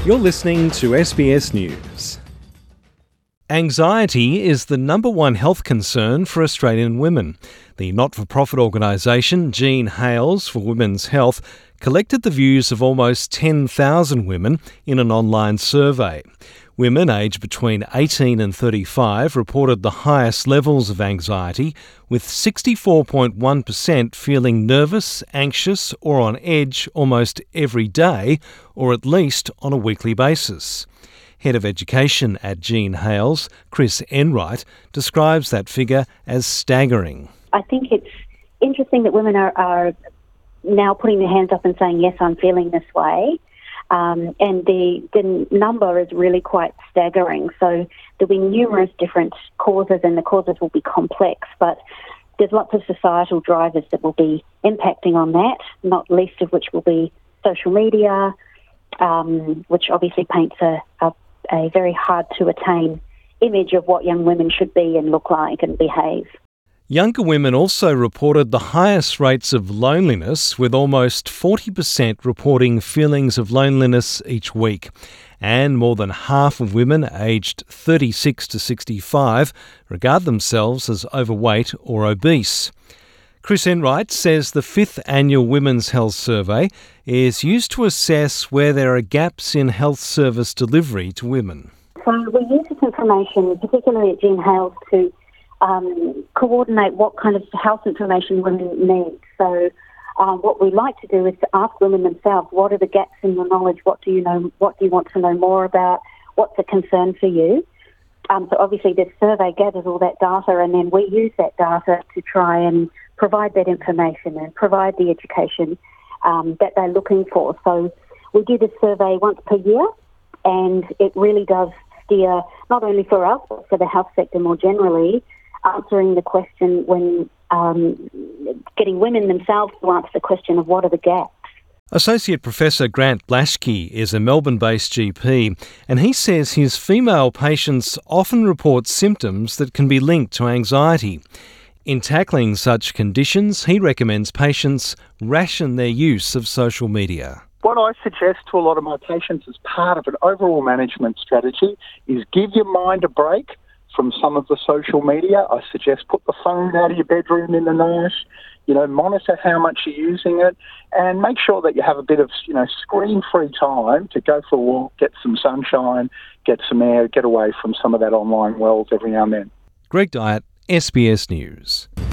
You're listening to SBS News. Anxiety is the number one health concern for Australian women. The not-for-profit organisation Jean Hales for Women's Health collected the views of almost 10,000 women in an online survey. Women aged between 18 and 35 reported the highest levels of anxiety, with 64.1% feeling nervous, anxious or on edge almost every day, or at least on a weekly basis. Head of Education at Jean Hales, Chris Enright, describes that figure as staggering. I think it's interesting that women are now putting their hands up and saying, yes, I'm feeling this way. And the number is really quite staggering. So there'll be numerous different causes, and the causes will be complex, but there's lots of societal drivers that will be impacting on that, not least of which will be social media, which obviously paints a very hard-to-attain image of what young women should be and look like and behave. Younger women also reported the highest rates of loneliness, with almost 40% reporting feelings of loneliness each week. And more than half of women aged 36 to 65 regard themselves as overweight or obese. Chris Enright says the 5th Annual Women's Health Survey is used to assess where there are gaps in health service delivery to women. So we use this information, particularly at Jean Hales, to coordinate what kind of health information women need. So what we like to do is to ask women themselves, what are the gaps in your knowledge? What do you know? What do you want to know more about? What's a concern for you? So obviously this survey gathers all that data, and then we use that data to try and provide that information and provide the education that they're looking for. So we do this survey once per year, and it really does steer, not only for us, but for the health sector more generally, answering the question when getting women themselves to answer the question of what are the gaps. Associate Professor Grant Blaschke is a Melbourne-based GP, and he says his female patients often report symptoms that can be linked to anxiety. In tackling such conditions, he recommends patients ration their use of social media. What I suggest to a lot of my patients as part of an overall management strategy is give your mind a break from some of the social media. I suggest put the phone out of your bedroom in the night, monitor how much you're using it, and make sure that you have a bit of, screen-free time to go for a walk, get some sunshine, get some air, get away from some of that online world every now and then. Greg Dyett, SBS News.